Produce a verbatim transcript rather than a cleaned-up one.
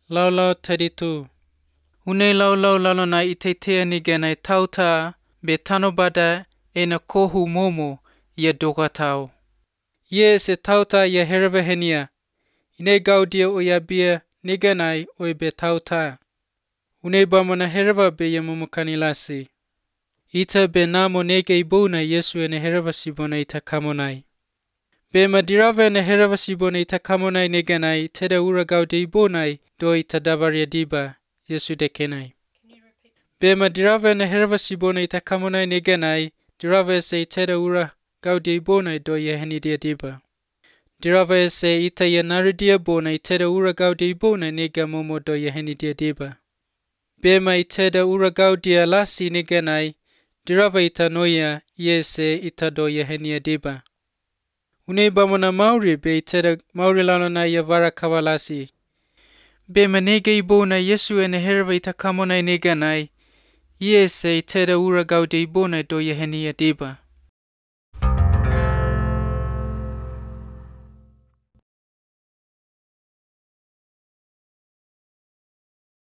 Lau lau thirty-two. Une lau lau lalo na itetea nigenai tauta be tanobada ena kohu momo ya dogatau. Ye se tauta ya herabahenia. Ine gaudia o ya bia nigenai o be tauta. Une bamona heraba be ya mumukanilasi. Ita be namo nege ibuna Yesu ene herabasibona ita kamonai. Be madirava ene herabasibona ita kamonai nigenai teda ura gaudia ibonai do ita dabaria diba Yesu dekenai. Be madirava ene herabasibona ita kamonai nigenai dirava ese teda ura gaudia ibonai do ya henidia diba. Dirava ese ita ya naridia bona iteda ura gaudia ibona nega momo do ya henidia diba. Bema iteda ura gaudia lasi nigenai dirava ita noia yese ita do ya henia diba. Une bamona mauri be iteda mauri lalo na ya vara kawalasi. Bema nege ibona Yesu ene heraba ita kamonai nigenai yese iteda ura gaudia ibona do ya henia diba.